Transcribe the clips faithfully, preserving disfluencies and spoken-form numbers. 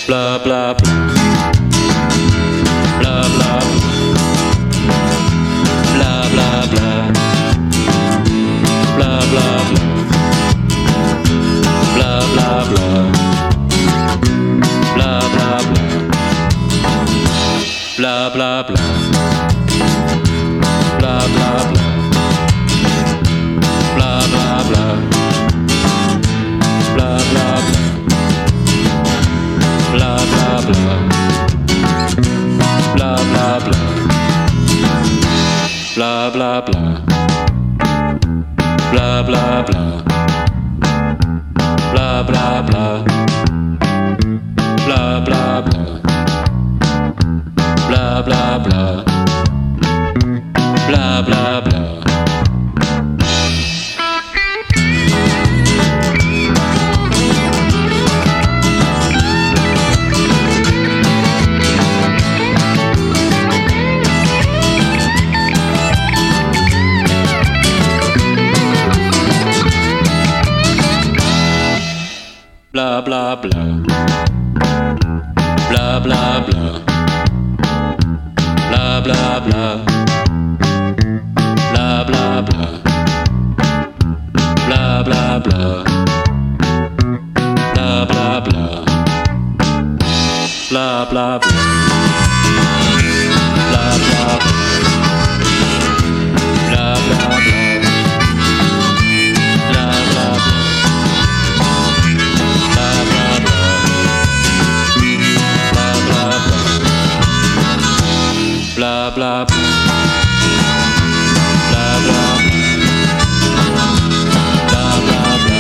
bla bla bla, bla bla bla, bla bla bla, bla bla bla, bla bla bla, bla bla bla, bla bla bla, bla bla bla, bla bla bla, bla bla bla. Bla bla bla, bla bla bla, bla bla bla, bla bla bla, bla bla bla, bla bla bla, bla bla bla, bla bla bla. Bla bla bla, bla bla bla, bla bla bla, bla bla bla, bla bla bla, bla bla bla, bla bla bla, bla bla bla, bla bla bla. Bla bla bla, bla bla bla, bla bla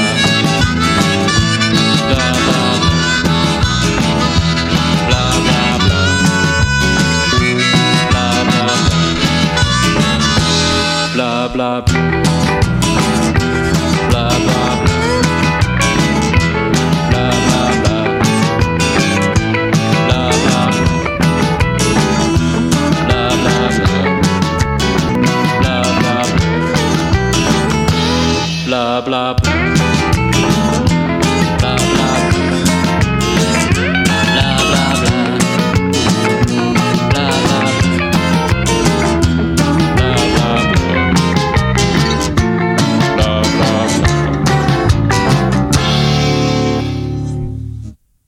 bla bla bla, bla bla bla, bla bla bla.